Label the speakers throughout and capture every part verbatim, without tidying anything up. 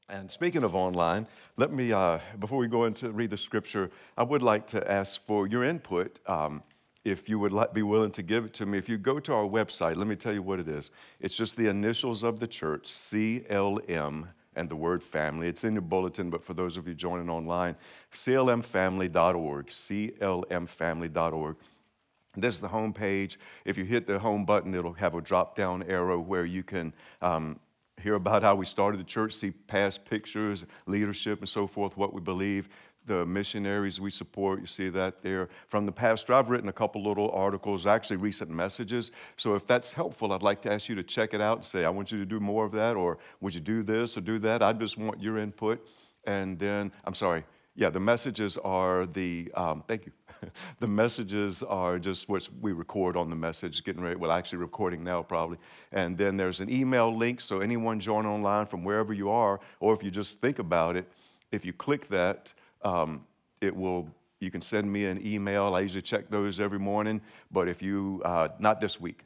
Speaker 1: And speaking of online, let me, uh, before we go into read the scripture, I would like to ask for your input. Um, if you would like, be willing to give it to me. If you go to our website, let me tell you what it is. It's just the initials of the church, C L M, and the word family. It's in your bulletin, but for those of you joining online, C L M family dot org, C L M family dot org. This is the home page. If you hit the home button, it'll have a drop-down arrow where you can um, hear about how we started the church, see past pictures, leadership, and so forth, what we believe, the missionaries we support. You see that there. From the pastor, I've written a couple little articles, actually recent messages. So if that's helpful, I'd like to ask you to check it out and say, I want you to do more of that, or would you do this or do that? I just want your input. And then, I'm sorry, yeah, the messages are the, um, thank you. The messages are just what we record on the message, getting ready, well, actually recording now probably. And then there's an email link, so anyone joining online from wherever you are, or if you just think about it, if you click that, um, it will, you can send me an email. I usually check those every morning, but if you, uh, not this week,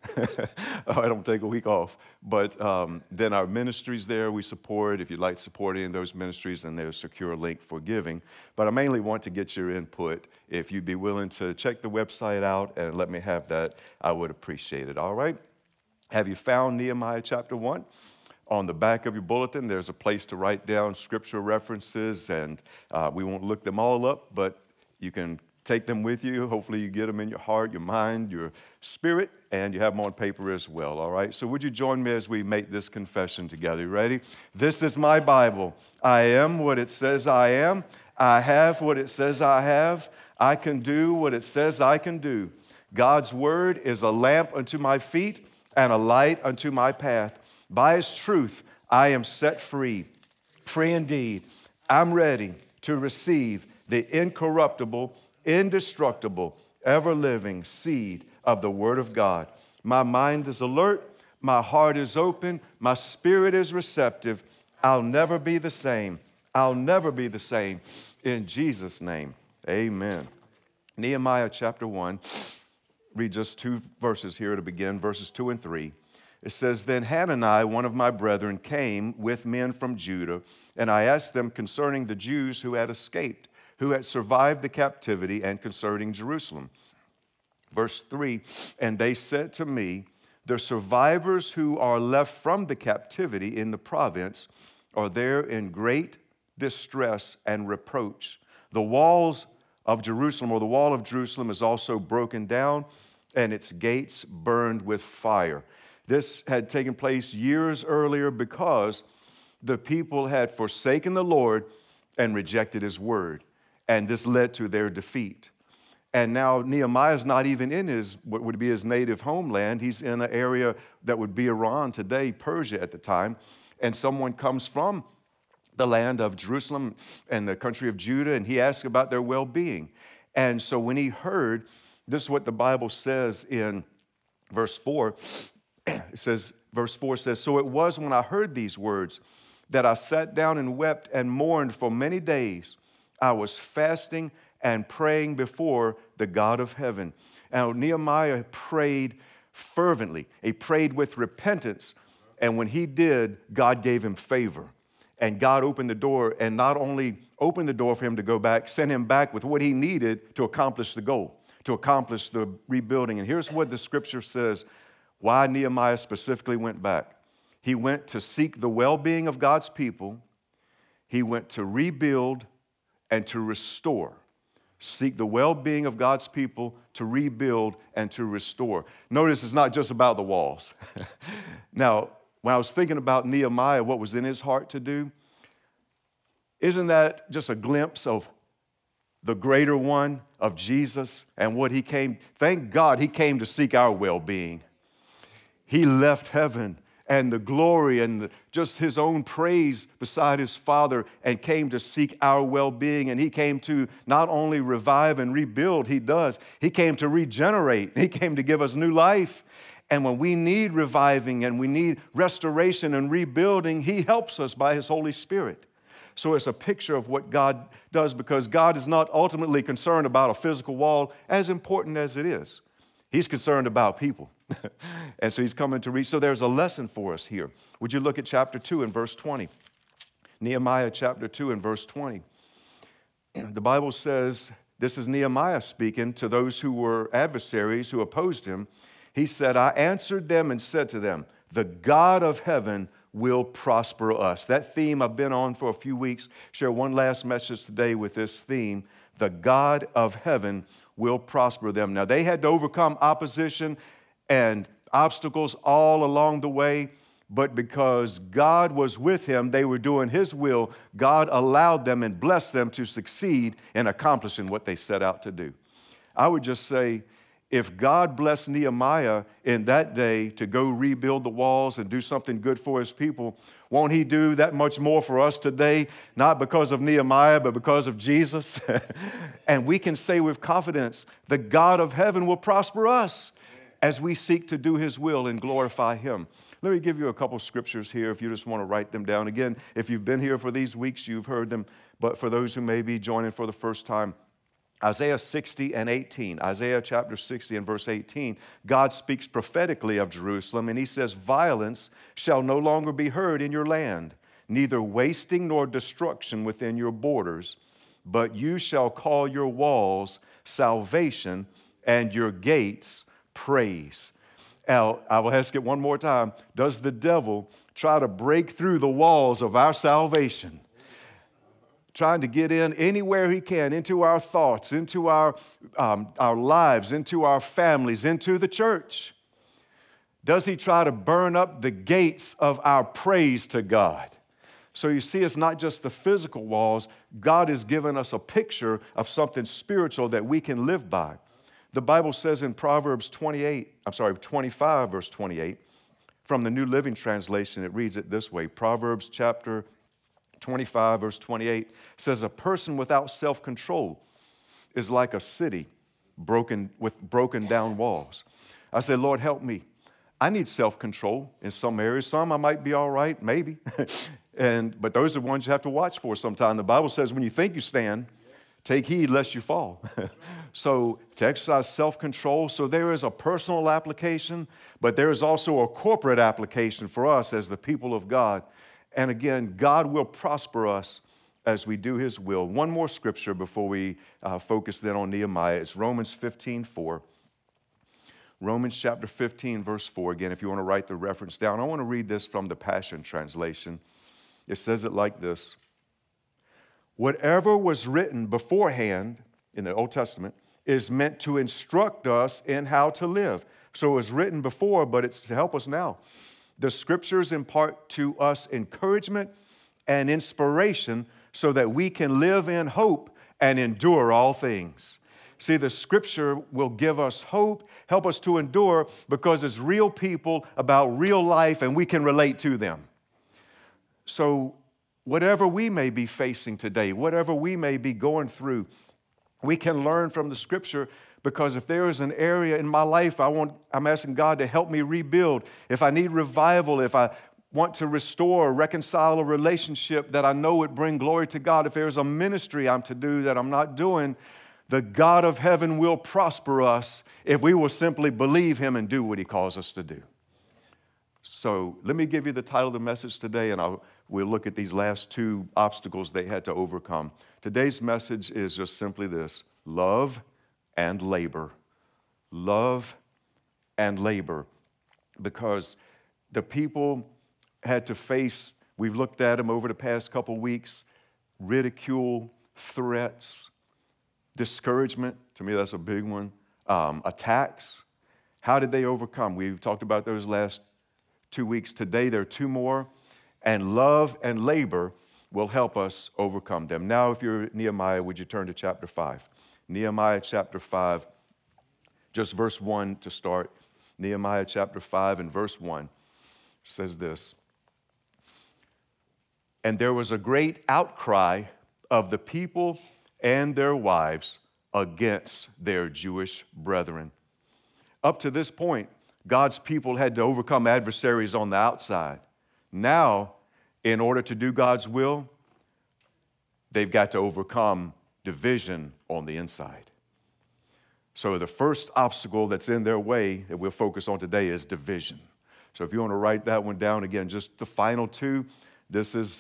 Speaker 1: I don't take a week off, but um, then our ministries there we support. If you'd like to support any of those ministries, then there's a secure link for giving. But I mainly want to get your input. If you'd be willing to check the website out and let me have that, I would appreciate it, all right? Have you found Nehemiah chapter one? On the back of your bulletin, there's a place to write down scripture references, and uh, we won't look them all up, but you can take them with you. Hopefully you get them in your heart, your mind, your spirit, and you have them on paper as well, all right? So would you join me as we make this confession together? You ready? This is my Bible. I am what it says I am. I have what it says I have. I can do what it says I can do. God's word is a lamp unto my feet and a light unto my path. By His truth, I am set free, free indeed. I'm ready to receive the incorruptible, indestructible, ever-living seed of the Word of God. My mind is alert, my heart is open, my spirit is receptive. I'll never be the same. I'll never be the same. In Jesus' name, amen. Nehemiah chapter one, read just two verses here to begin, verses two and three. It says, Then Hanani, one of my brethren, came with men from Judah, and I asked them concerning the Jews who had escaped, who had survived the captivity, and concerning Jerusalem. Verse three, and they said to me, the survivors who are left from the captivity in the province are there in great distress and reproach. The walls of Jerusalem, or the wall of Jerusalem, is also broken down, and its gates burned with fire. This had taken place years earlier because the people had forsaken the Lord and rejected His word, and this led to their defeat. And now Nehemiah is not even in his, what would be his native homeland. He's in an area that would be Iran today, Persia at the time, and someone comes from the land of Jerusalem and the country of Judah, and he asks about their well-being. And so when he heard, this is what the Bible says in verse four. It says, verse four says, So it was when I heard these words that I sat down and wept and mourned for many days. I was fasting and praying before the God of heaven. And Nehemiah prayed fervently. He prayed with repentance. And when he did, God gave him favor. And God opened the door, and not only opened the door for him to go back, sent him back with what he needed to accomplish the goal, to accomplish the rebuilding. And here's what the scripture says, why Nehemiah specifically went back. He went to seek the well-being of God's people. He went to rebuild and to restore. Seek the well-being of God's people, to rebuild and to restore. Notice it's not just about the walls. Now, when I was thinking about Nehemiah, what was in his heart to do, isn't that just a glimpse of the greater one, of Jesus, and what he came? Thank God he came to seek our well-being. He left heaven and the glory and the, just his own praise beside his Father, and came to seek our well-being. And he came to not only revive and rebuild, he does. He came to regenerate. He came to give us new life. And when we need reviving and we need restoration and rebuilding, he helps us by his Holy Spirit. So it's a picture of what God does, because God is not ultimately concerned about a physical wall, as important as it is. He's concerned about people. And so he's coming to reach. So there's a lesson for us here. Would you look at chapter two and verse twenty? Nehemiah chapter two and verse twenty. The Bible says, this is Nehemiah speaking to those who were adversaries who opposed him. He said, I answered them and said to them, the God of heaven will prosper us. That theme I've been on for a few weeks. Share one last message today with this theme. The God of heaven will prosper them. Now, they had to overcome opposition and obstacles all along the way, but because God was with him, they were doing his will. God allowed them and blessed them to succeed in accomplishing what they set out to do. I would just say, if God blessed Nehemiah in that day to go rebuild the walls and do something good for his people, won't he do that much more for us today? Not because of Nehemiah, but because of Jesus. And we can say with confidence, the God of heaven will prosper us as we seek to do his will and glorify him. Let me give you a couple scriptures here if you just want to write them down. Again, if you've been here for these weeks, you've heard them. But for those who may be joining for the first time, Isaiah sixty and eighteen, Isaiah chapter sixty and verse eighteen, God speaks prophetically of Jerusalem, and he says, violence shall no longer be heard in your land, neither wasting nor destruction within your borders, but you shall call your walls salvation and your gates praise. Now, I will ask it one more time. Does the devil try to break through the walls of our salvation? Trying to get in anywhere he can, into our thoughts, into our, um, our lives, into our families, into the church? Does he try to burn up the gates of our praise to God? So you see, it's not just the physical walls. God has given us a picture of something spiritual that we can live by. The Bible says in Proverbs twenty-eight, I'm sorry, twenty-five, verse twenty-eight, from the New Living Translation, it reads it this way. Proverbs chapter twenty-five, verse twenty-eight says, a person without self-control is like a city broken with broken down walls. I said, Lord, help me. I need self-control in some areas. Some I might be all right, maybe. and But those are the ones you have to watch for sometime. The Bible says when you think you stand, take heed lest you fall. So to exercise self-control, so there is a personal application, but there is also a corporate application for us as the people of God. And again, God will prosper us as we do his will. One more scripture before we uh, focus then on Nehemiah. It's Romans fifteen four. Romans chapter fifteen, verse four. Again, if you want to write the reference down, I want to read this from the Passion Translation. It says it like this. Whatever was written beforehand in the Old Testament is meant to instruct us in how to live. So it was written before, but it's to help us now. The scriptures impart to us encouragement and inspiration so that we can live in hope and endure all things. See, the scripture will give us hope, help us to endure because it's real people about real life and we can relate to them. So whatever we may be facing today, whatever we may be going through, we can learn from the scripture, because if there is an area in my life I want, I'm asking God to help me rebuild. If I need revival, if I want to restore, reconcile a relationship that I know would bring glory to God, if there's a ministry I'm to do that I'm not doing, the God of heaven will prosper us if we will simply believe him and do what he calls us to do. So let me give you the title of the message today, and I'll, we'll look at these last two obstacles they had to overcome. Today's message is just simply this: love and labor. Love and labor. Because the people had to face, we've looked at them over the past couple weeks, ridicule, threats, discouragement. To me, that's a big one. Um, attacks. How did they overcome? We've talked about those last two weeks. Today, there are two more. And love and labor will help us overcome them. Now, if you're Nehemiah, would you turn to chapter five? Nehemiah chapter five, just verse one to start. Nehemiah chapter five and verse one says this. And there was a great outcry of the people and their wives against their Jewish brethren. Up to this point, God's people had to overcome adversaries on the outside. Now, in order to do God's will, they've got to overcome division on the inside. So the first obstacle that's in their way that we'll focus on today is division. So if you want to write that one down again, just the final two, this is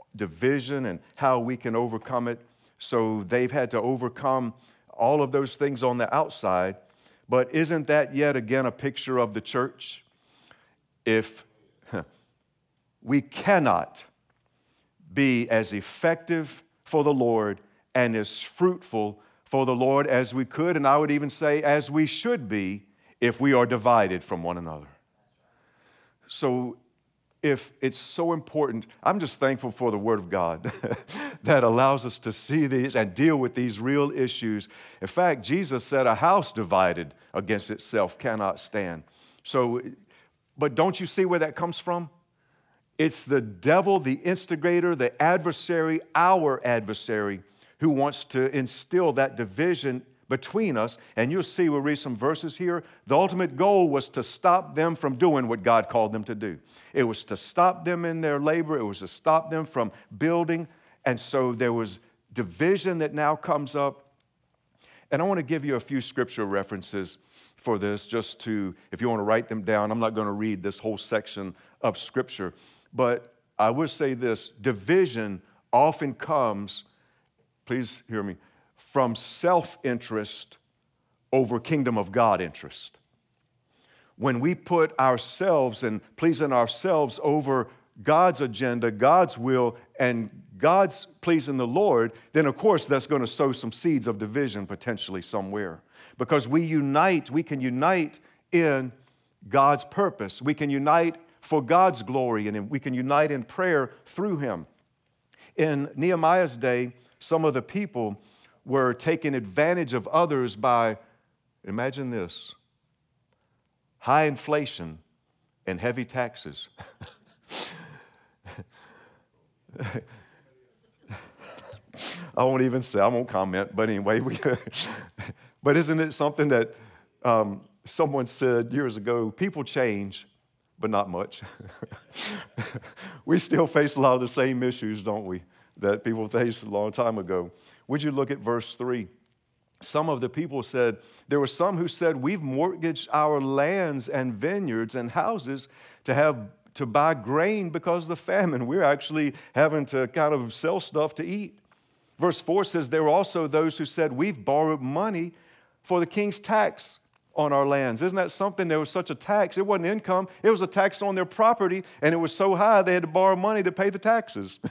Speaker 1: division and how we can overcome it. So they've had to overcome all of those things on the outside. But isn't that yet again a picture of the church? If we cannot be as effective for the Lord and as fruitful for the Lord as we could, and I would even say as we should be, if we are divided from one another. So if it's so important, I'm just thankful for the Word of God that allows us to see these and deal with these real issues. In fact, Jesus said a house divided against itself cannot stand. So, but don't you see where that comes from? It's the devil, the instigator, the adversary, our adversary, who wants to instill that division between us. And you'll see, we'll read some verses here. The ultimate goal was to stop them from doing what God called them to do. It was to stop them in their labor. It was to stop them from building. And so there was division that now comes up. And I want to give you a few scripture references for this, just to, if you want to write them down. I'm not going to read this whole section of scripture. But I would say this: division often comes, please hear me, from self-interest over kingdom of God interest. When we put ourselves and pleasing ourselves over God's agenda, God's will, and God's pleasing the Lord, then of course that's going to sow some seeds of division potentially somewhere. Because we unite, we can unite in God's purpose. We can unite for God's glory, and we can unite in prayer through Him. In Nehemiah's day, some of the people were taking advantage of others by, imagine this, high inflation and heavy taxes. I won't even say, I won't comment, but anyway. We, but isn't it something that um, someone said years ago, people change, but not much. We still face a lot of the same issues, don't we, that people faced a long time ago. Would you look at verse three? Some of the people said, there were some who said, we've mortgaged our lands and vineyards and houses to have to buy grain because of the famine. We're actually having to kind of sell stuff to eat. Verse four says, there were also those who said, we've borrowed money for the king's tax on our lands. Isn't that something? There was such a tax. It wasn't income. It was a tax on their property, and it was so high they had to borrow money to pay the taxes.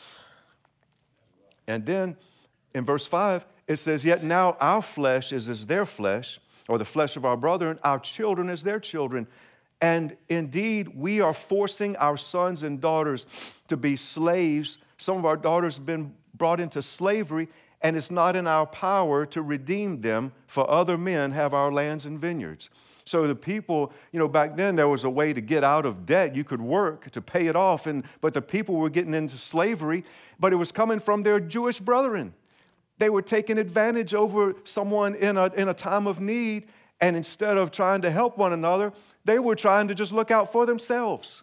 Speaker 1: And then in verse five, it says, yet now our flesh is as their flesh, or the flesh of our brethren, our children as their children. And indeed, we are forcing our sons and daughters to be slaves. Some of our daughters have been brought into slavery, and it's not in our power to redeem them, for other men have our lands and vineyards. So the people, you know, back then there was a way to get out of debt. You could work to pay it off, and but the people were getting into slavery, but it was coming from their Jewish brethren. They were taking advantage over someone in a, in a time of need, and instead of trying to help one another, they were trying to just look out for themselves.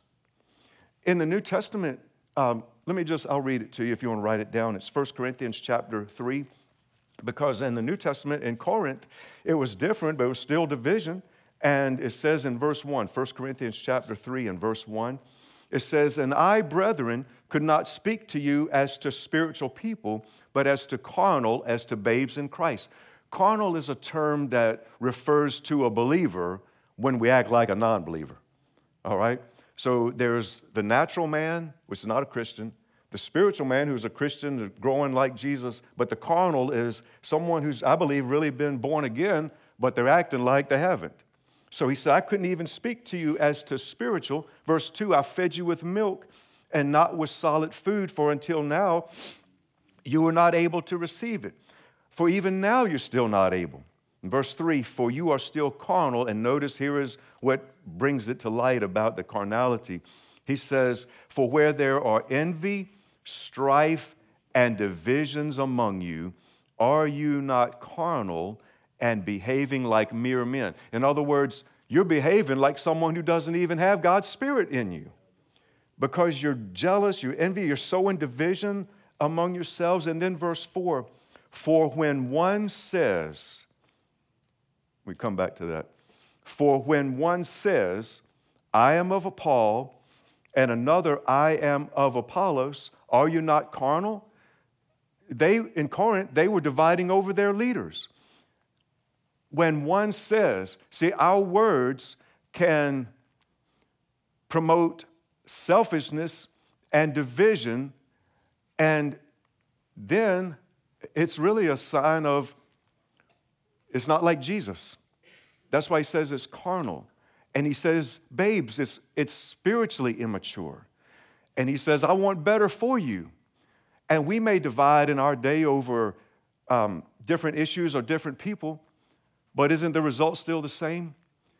Speaker 1: In the New Testament, um, let me just, I'll read it to you if you want to write it down. It's First Corinthians chapter three, because in the New Testament, in Corinth, it was different, but it was still division. And it says in verse one, First Corinthians chapter three and verse one, it says, and I, brethren, could not speak to you as to spiritual people, but as to carnal, as to babes in Christ. Carnal is a term that refers to a believer when we act like a non-believer, all right? So there's the natural man, which is not a Christian, the spiritual man who's a Christian, growing like Jesus, but the carnal is someone who's, I believe, really been born again, but they're acting like they haven't. So he said, I couldn't even speak to you as to spiritual. Verse two, I fed you with milk and not with solid food, for until now you were not able to receive it. For even now you're still not able. In verse three, for you are still carnal. And notice here is what brings it to light about the carnality. He says, for where there are envy, strife, and divisions among you, are you not carnal and behaving like mere men? In other words, you're behaving like someone who doesn't even have God's Spirit in you. Because you're jealous, you envy, you're sowing division among yourselves. And then verse four, for when one says, we come back to that, for when one says, I am of Paul, and another, I am of Apollos. Are you not carnal? They, in Corinth, they were dividing over their leaders. When one says, see, our words can promote selfishness and division, and then it's really a sign of, it's not like Jesus. That's why he says it's carnal. And he says, babes, it's, it's spiritually immature. And he says, I want better for you. And we may divide in our day over um, different issues or different people, but isn't the result still the same?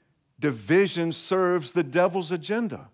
Speaker 1: Division serves the devil's agenda.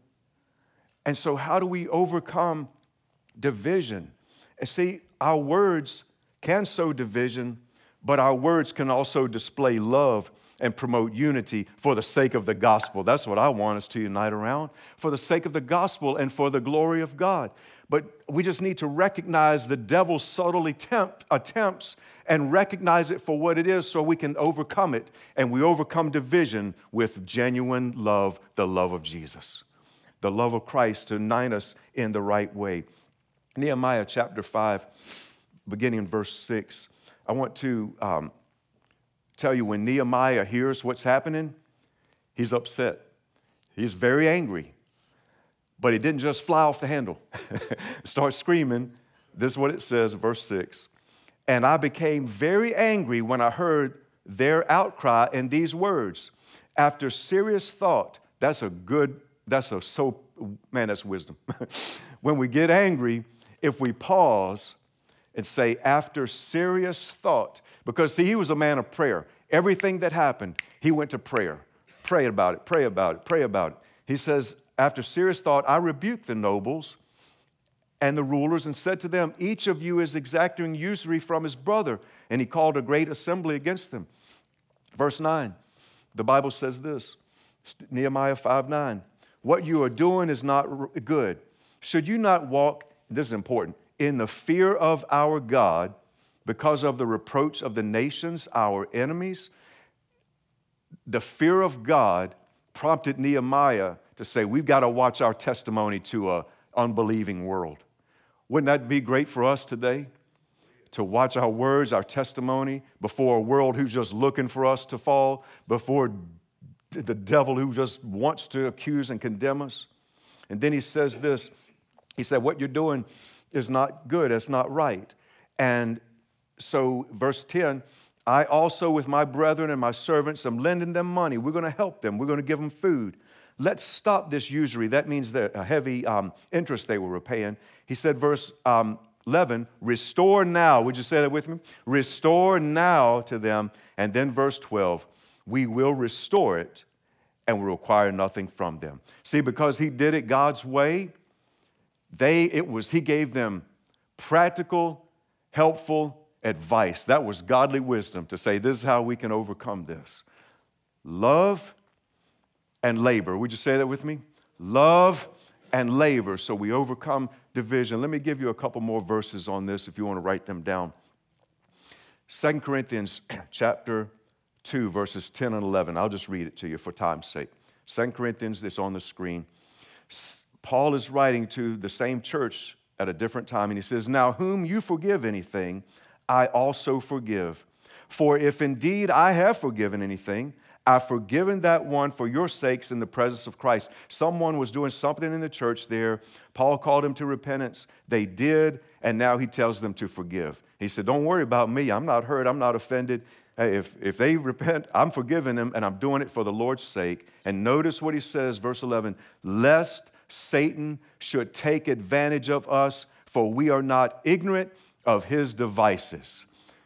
Speaker 1: And so how do we overcome division? And see, our words can sow division, but our words can also display love and promote unity for the sake of the gospel. That's what I want us to unite around, for the sake of the gospel and for the glory of God. But we just need to recognize the devil's subtle attempt, attempts and recognize it for what it is so we can overcome it. And we overcome division with genuine love, the love of Jesus, the love of Christ to unite us in the right way. Nehemiah chapter five, beginning in verse six. I want to um, tell you, when Nehemiah hears what's happening, he's upset. He's very angry. But he didn't just fly off the handle, start screaming. This is what it says, verse six. And I became very angry when I heard their outcry in these words. After serious thought, that's a good, that's a so, man, that's wisdom. When we get angry, if we pause and say, after serious thought, because see, he was a man of prayer. Everything that happened, he went to prayer. Pray about it, pray about it, pray about it. He says, after serious thought, I rebuked the nobles and the rulers and said to them, each of you is exacting usury from his brother. And he called a great assembly against them. Verse nine, the Bible says this, Nehemiah five nine, what you are doing is not good. Should you not walk, this is important, in the fear of our God because of the reproach of the nations, our enemies? The fear of God prompted Nehemiah to say, we've got to watch our testimony to an unbelieving world. Wouldn't that be great for us today? To watch our words, our testimony before a world who's just looking for us to fall, before the devil who just wants to accuse and condemn us. And then he says this, he said, what you're doing is not good, it's not right. And so verse ten, I also with my brethren and my servants am lending them money. We're going to help them. We're going to give them food. Let's stop this usury. That means the a heavy um, interest they were repaying. He said, verse um, eleven, restore now. Would you say that with me? Restore now to them. And then verse twelve, we will restore it and will require nothing from them. See, because he did it God's way, they it was he gave them practical, helpful advice. That was godly wisdom to say, this is how we can overcome this. Love and labor. Would you say that with me? Love and labor, so we overcome division. Let me give you a couple more verses on this if you want to write them down. Second Corinthians chapter two, verses ten and eleven. I'll just read it to you for time's sake. Second Corinthians, it's on the screen. Paul is writing to the same church at a different time, and he says, now whom you forgive anything, I also forgive. For if indeed I have forgiven anything, I've forgiven that one for your sakes in the presence of Christ. Someone was doing something in the church there. Paul called him to repentance. They did, and now he tells them to forgive. He said, don't worry about me. I'm not hurt. I'm not offended. Hey, if, if they repent, I'm forgiving them, and I'm doing it for the Lord's sake. And notice what he says, verse eleven, lest Satan should take advantage of us, for we are not ignorant of his devices.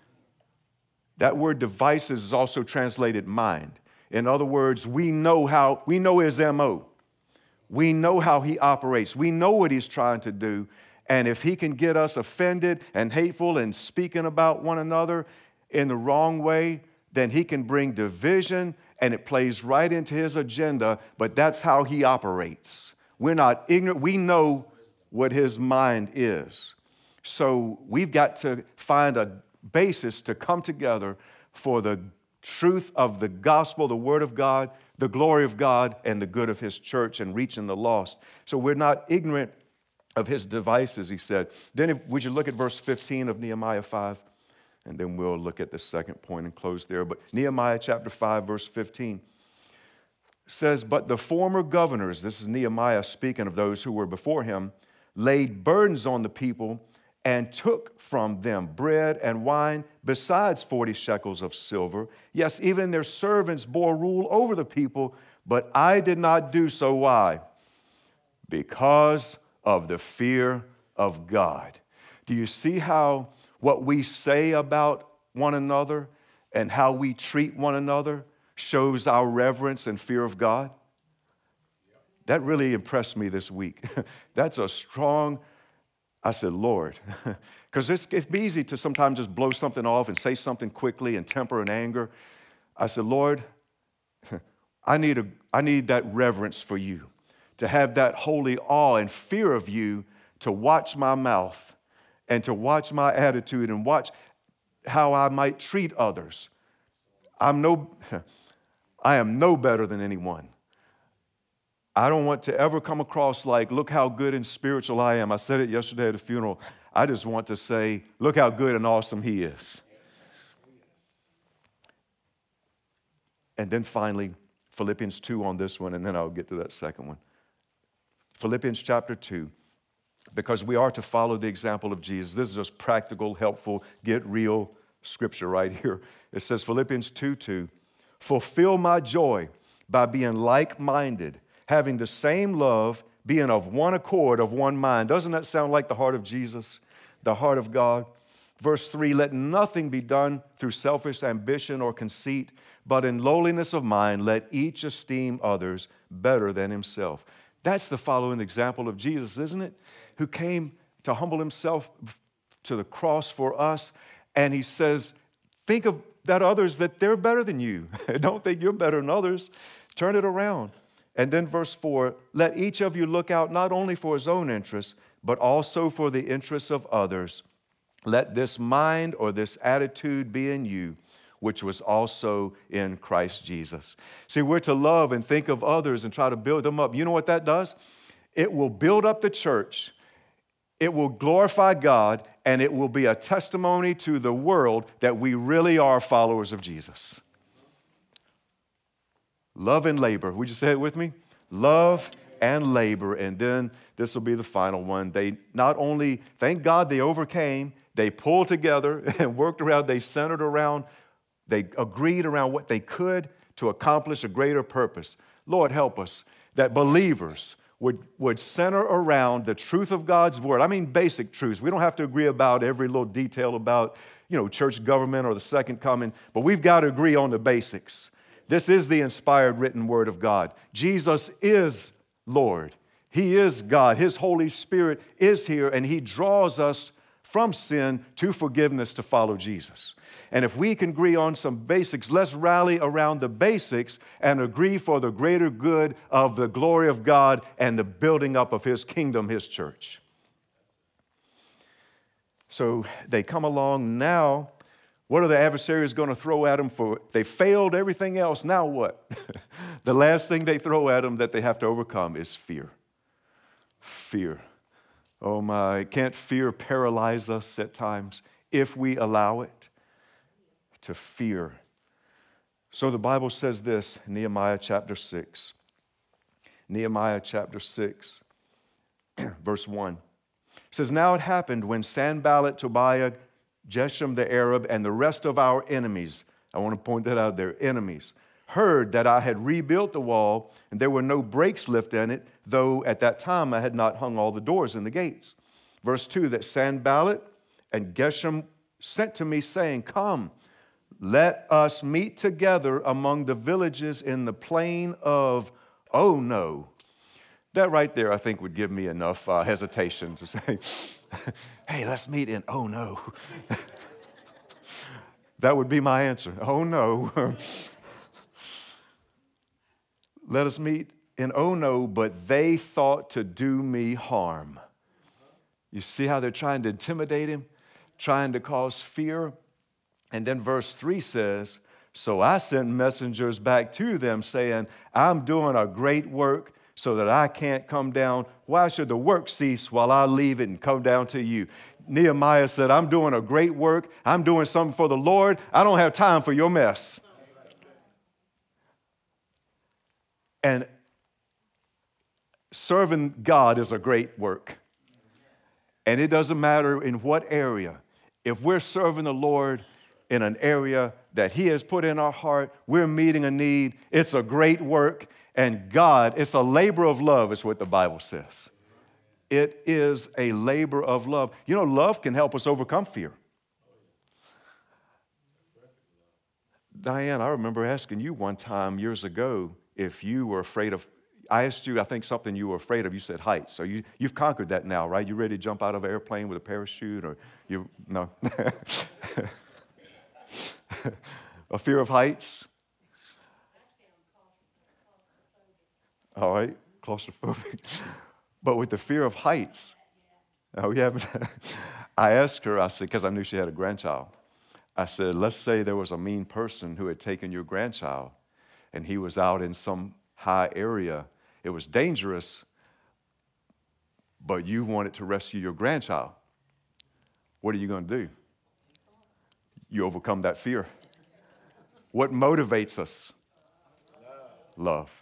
Speaker 1: That word devices is also translated mind. In other words, we know how, we know his M O. We know how he operates. We know what he's trying to do. And if he can get us offended and hateful and speaking about one another in the wrong way, then he can bring division, and it plays right into his agenda. But that's how he operates. We're not ignorant. We know what his mind is. So we've got to find a basis to come together for the truth of the gospel, the word of God, the glory of God and the good of his church and reaching the lost. So we're not ignorant of his devices, he said. Then if, would you look at verse fifteen of Nehemiah five? And then we'll look at the second point and close there. But Nehemiah chapter five, verse fifteen says, but the former governors, this is Nehemiah speaking of those who were before him, laid burdens on the people and took from them bread and wine besides forty shekels of silver. Yes, even their servants bore rule over the people, but I did not do so. Why? Because of the fear of God. Do you see how what we say about one another and how we treat one another shows our reverence and fear of God? That really impressed me this week. That's a strong, I said, Lord, because it's, it's easy to sometimes just blow something off and say something quickly and temper and anger. I said, Lord, I need, a, I need that reverence for you, to have that holy awe and fear of you, to watch my mouth and to watch my attitude and watch how I might treat others. I'm no, I am no better than anyone. I don't want to ever come across like, look how good and spiritual I am. I said it yesterday at a funeral. I just want to say, look how good and awesome he is. And then finally, Philippians two on this one, and then I'll get to that second one. Philippians chapter two, because we are to follow the example of Jesus. This is just practical, helpful, get real scripture right here. It says, Philippians two two, fulfill my joy by being like-minded, having the same love, being of one accord, of one mind. Doesn't that sound like the heart of Jesus, the heart of God? Verse three, let nothing be done through selfish ambition or conceit, but in lowliness of mind, let each esteem others better than himself. That's the following example of Jesus, isn't it? Who came to humble himself to the cross for us. And he says, think of that others, that they're better than you. Don't think you're better than others. Turn it around. And then verse four, let each of you look out not only for his own interests, but also for the interests of others. Let this mind or this attitude be in you, which was also in Christ Jesus. See, we're to love and think of others and try to build them up. You know what that does? It will build up the church. It will glorify God, and it will be a testimony to the world that we really are followers of Jesus. Love and labor. Would you say it with me? Love and labor. And then this will be the final one. They not only, thank God they overcame, they pulled together and worked around, they centered around, they agreed around what they could to accomplish a greater purpose. Lord, help us that believers would, would center around the truth of God's word. I mean basic truths. We don't have to agree about every little detail about, you know, church government or the second coming, but we've got to agree on the basics. This is the inspired written word of God. Jesus is Lord. He is God. His Holy Spirit is here, and he draws us from sin to forgiveness to follow Jesus. And if we can agree on some basics, let's rally around the basics and agree for the greater good of the glory of God and the building up of his kingdom, his church. So they come along now. What are the adversaries going to throw at them for? They failed everything else. Now what? The last thing they throw at them that they have to overcome is fear. Fear. Oh my, can't fear paralyze us at times if we allow it to fear? So the Bible says this, Nehemiah chapter six. Nehemiah chapter six, verse one. It says, now it happened when Sanballat, Tobiah, Geshem the Arab, and the rest of our enemies, I want to point that out there, enemies, heard that I had rebuilt the wall, and there were no breaks left in it, though at that time I had not hung all the doors and the gates. Verse two, that Sanballat and Geshem sent to me, saying, come, let us meet together among the villages in the plain of Ono. That right there, I think, would give me enough uh, hesitation to say, hey, let's meet in Ono. That would be my answer. Oh, no. Let us meet in Ono, but they thought to do me harm. You see how they're trying to intimidate him, trying to cause fear? And then verse three says, So I sent messengers back to them saying, I'm doing a great work so that I can't come down. Why should the work cease while I leave it and come down to you? Nehemiah said, I'm doing a great work. I'm doing something for the Lord. I don't have time for your mess. And serving God is a great work. And it doesn't matter in what area. If we're serving the Lord in an area that He has put in our heart, we're meeting a need, it's a great work. And God, it's a labor of love, is what the Bible says. It is a labor of love. You know, love can help us overcome fear. Diane, I remember asking you one time years ago if you were afraid of, I asked you, I think something you were afraid of. You said heights. So you, you've conquered that now, right? You ready to jump out of an airplane with a parachute or you, no? A fear of heights? All right, claustrophobic. But with the fear of heights, oh, we haven't. I asked her, I said, because I knew she had a grandchild. I said, let's say there was a mean person who had taken your grandchild and he was out in some high area. It was dangerous, but you wanted to rescue your grandchild. What are you going to do? You overcome that fear. What motivates us? Love.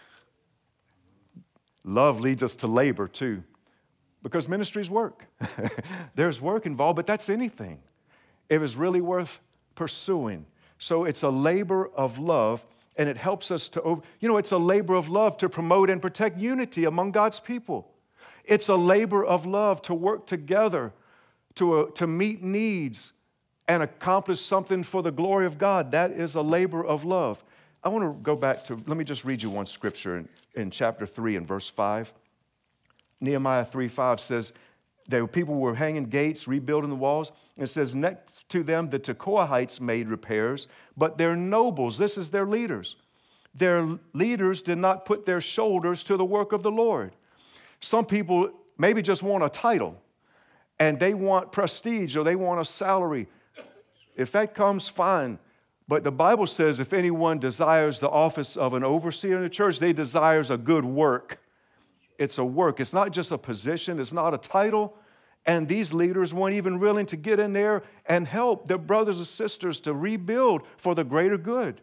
Speaker 1: Love leads us to labor too, because ministry's work. There's work involved, but that's anything. It is really worth pursuing. So it's a labor of love, and it helps us to, over, you know, it's a labor of love to promote and protect unity among God's people. It's a labor of love to work together, to, uh, to meet needs and accomplish something for the glory of God. That is a labor of love. I want to go back to, let me just read you one scripture in, in chapter three and verse five. Nehemiah three five says, there were people who were hanging gates, rebuilding the walls. It says, next to them, the Tekoahites made repairs, but their nobles, this is their leaders, their leaders did not put their shoulders to the work of the Lord. Some people maybe just want a title, and they want prestige, or they want a salary. If that comes, fine. But the Bible says if anyone desires the office of an overseer in the church, they desires a good work. It's a work. It's not just a position. It's not a title. And these leaders weren't even willing to get in there and help their brothers and sisters to rebuild for the greater good.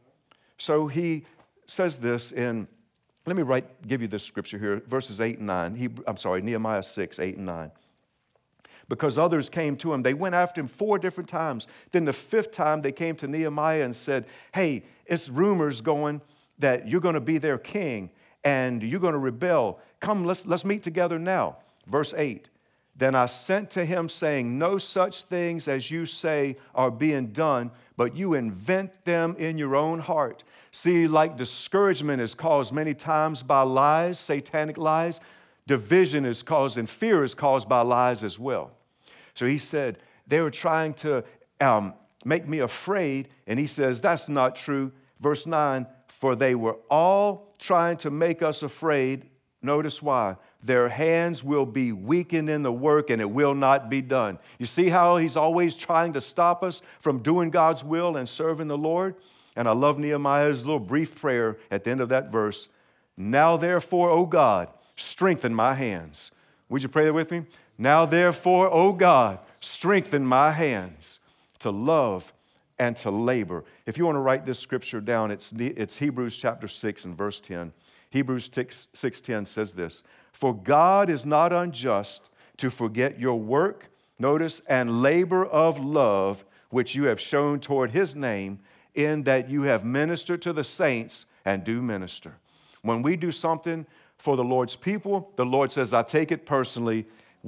Speaker 1: So he says this in, let me write, give you this scripture here, verses eight and nine. He, I'm sorry, Nehemiah six, eight and nine. Because others came to him. They went after him four different times. Then the fifth time they came to Nehemiah and said, hey, it's rumors going that you're going to be their king and you're going to rebel. Come, let's, let's meet together now. Verse eight. Then I sent to him saying, no such things as you say are being done, but you invent them in your own heart. See, like discouragement is caused many times by lies, satanic lies, division is caused and fear is caused by lies as well. So he said, they were trying to um, make me afraid. And he says, that's not true. Verse nine, for they were all trying to make us afraid. Notice why. Their hands will be weakened in the work and it will not be done. You see how he's always trying to stop us from doing God's will and serving the Lord? And I love Nehemiah's little brief prayer at the end of that verse. Now therefore, O God, strengthen my hands. Would you pray that with me? Now therefore, O God, strengthen my hands to love and to labor. If you want to write this scripture down, it's, it's Hebrews chapter six and verse ten. Hebrews six ten says this, for God is not unjust to forget your work, notice, and labor of love, which you have shown toward his name, in that you have ministered to the saints and do minister. When we do something for the Lord's people, the Lord says, I take it personally.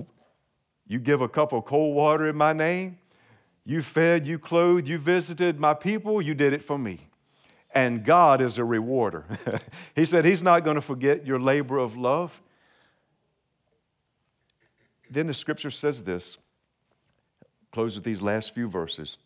Speaker 1: You give a cup of cold water in my name. You fed, you clothed, you visited my people. You did it for me. And God is a rewarder. He said he's not going to forget your labor of love. Then the scripture says this. Close with these last few verses.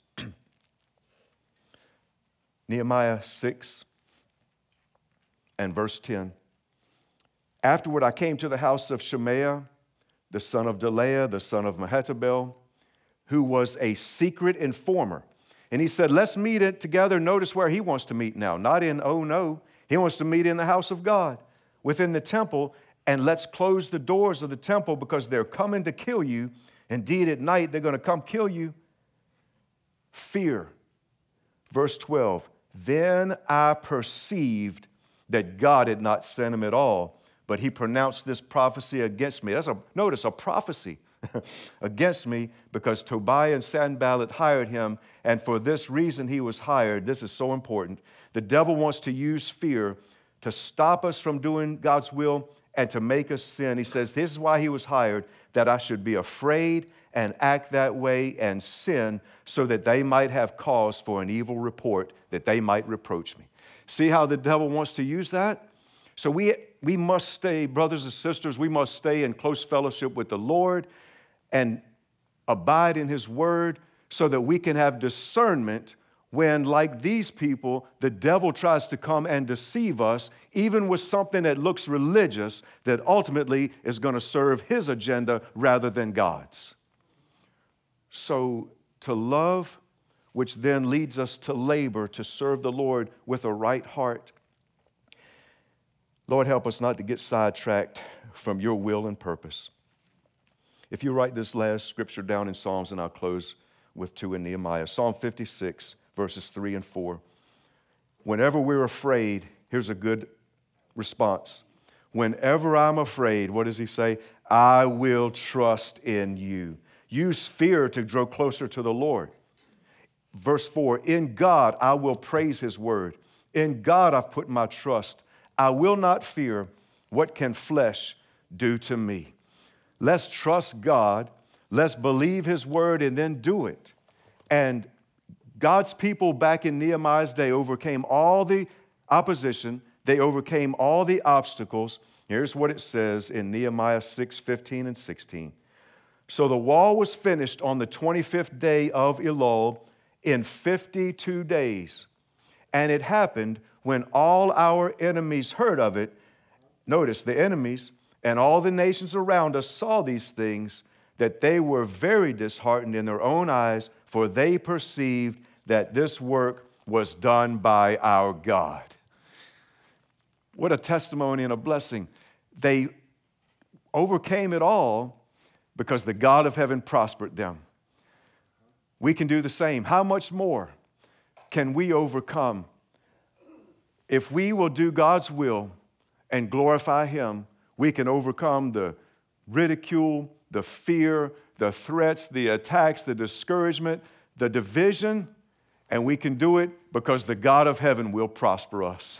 Speaker 1: Nehemiah six and verse ten. Afterward I came to the house of Shemaiah, the son of Delaiah, the son of Mehetabel, who was a secret informer. And he said, let's meet it together. Notice where he wants to meet now. Not in, oh no. He wants to meet in the house of God, within the temple. And let's close the doors of the temple because they're coming to kill you. Indeed, at night, they're going to come kill you. Fear. Verse twelve, then I perceived that God had not sent him at all, but he pronounced this prophecy against me. That's a, notice, a prophecy against me because Tobiah and Sanballat hired him, and for this reason he was hired. This is so important. The devil wants to use fear to stop us from doing God's will and to make us sin. He says, this is why he was hired, that I should be afraid and act that way and sin so that they might have cause for an evil report, that they might reproach me. See how the devil wants to use that? So we, we must stay, brothers and sisters, we must stay in close fellowship with the Lord and abide in his word so that we can have discernment when, like these people, the devil tries to come and deceive us, even with something that looks religious, that ultimately is going to serve his agenda rather than God's. So to love, which then leads us to labor, to serve the Lord with a right heart. Lord, help us not to get sidetracked from your will and purpose. If you write this last scripture down in Psalms, and I'll close with two in Nehemiah. Psalm fifty-six, verses three and four. Whenever we're afraid, here's a good response. Whenever I'm afraid, what does he say? I will trust in you. Use fear to draw closer to the Lord. Verse four, in God I will praise his word. In God I've put my trust. I will not fear what can flesh do to me. Let's trust God. Let's believe his word and then do it. And God's people back in Nehemiah's day overcame all the opposition. They overcame all the obstacles. Here's what it says in Nehemiah six, fifteen and sixteen. So the wall was finished on the twenty-fifth day of Elul in fifty-two days. And it happened when all our enemies heard of it. Notice the enemies and all the nations around us saw these things, that they were very disheartened in their own eyes, for they perceived that this work was done by our God. What a testimony and a blessing. They overcame it all because the God of heaven prospered them. We can do the same. How much more can we overcome if we will do God's will and glorify him? We can overcome the ridicule, the fear, the threats, the attacks, the discouragement, the division, and we can do it because the God of heaven will prosper us.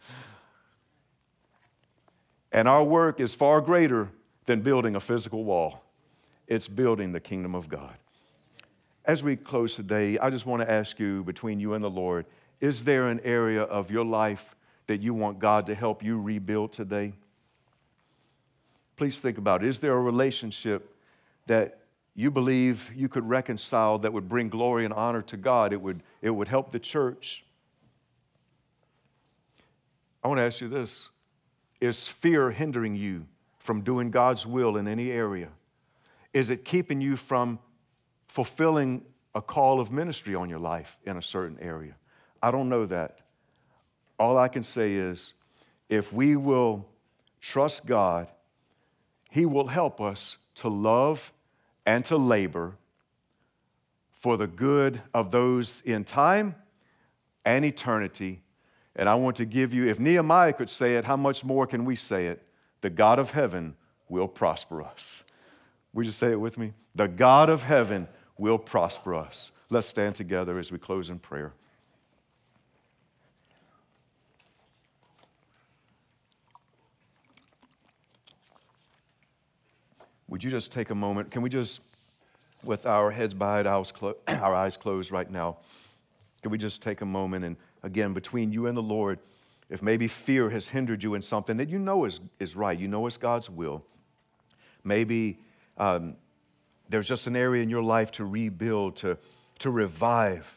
Speaker 1: And our work is far greater than building a physical wall. It's building the kingdom of God. As we close today, I just want to ask you, between you and the Lord, is there an area of your life that you want God to help you rebuild today? Please think about it. Is there a relationship that you believe you could reconcile that would bring glory and honor to God? It would, it would help the church. I want to ask you this. Is fear hindering you from doing God's will in any area? Is it keeping you from fulfilling a call of ministry on your life in a certain area? I don't know that. All I can say is, if we will trust God, he will help us to love and to labor for the good of those in time and eternity. And I want to give you, if Nehemiah could say it, how much more can we say it? The God of heaven will prosper us. Would you say it with me? The God of heaven will prosper us. Let's stand together as we close in prayer. Would you just take a moment? Can we just, with our heads bowed, our eyes closed right now, can we just take a moment and, again, between you and the Lord, if maybe fear has hindered you in something that you know is, is right, you know it's God's will, maybe um, there's just an area in your life to rebuild, to, to revive.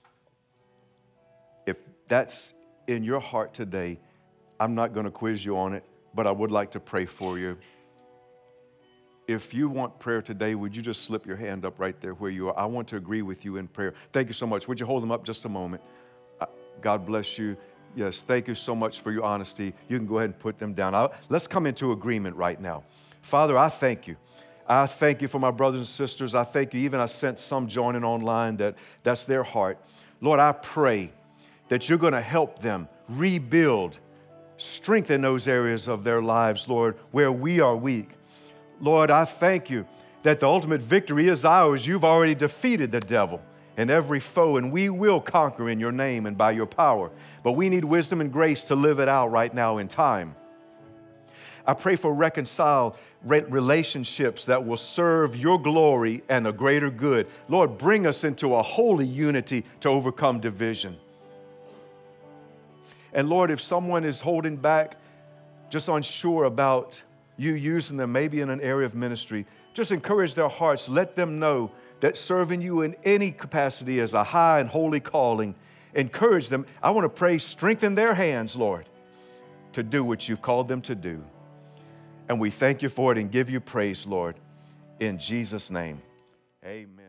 Speaker 1: If that's in your heart today, I'm not going to quiz you on it, but I would like to pray for you. If you want prayer today, would you just slip your hand up right there where you are? I want to agree with you in prayer. Thank you so much. Would you hold them up just a moment? Uh, God bless you. Yes, thank you so much for your honesty. You can go ahead and put them down. I'll, let's come into agreement right now. Father, I thank you. I thank you for my brothers and sisters. I thank you. Even I sent some joining online that that's their heart. Lord, I pray that you're going to help them rebuild, strengthen those areas of their lives, Lord, where we are weak. Lord, I thank you that the ultimate victory is ours. You've already defeated the devil and every foe, and we will conquer in your name and by your power. But we need wisdom and grace to live it out right now in time. I pray for reconciled relationships that will serve your glory and a greater good. Lord, bring us into a holy unity to overcome division. And Lord, if someone is holding back, just unsure about you using them maybe in an area of ministry, just encourage their hearts. Let them know that serving you in any capacity is a high and holy calling. Encourage them. I want to pray, strengthen their hands, Lord, to do what you've called them to do. And we thank you for it and give you praise, Lord, in Jesus' name. Amen.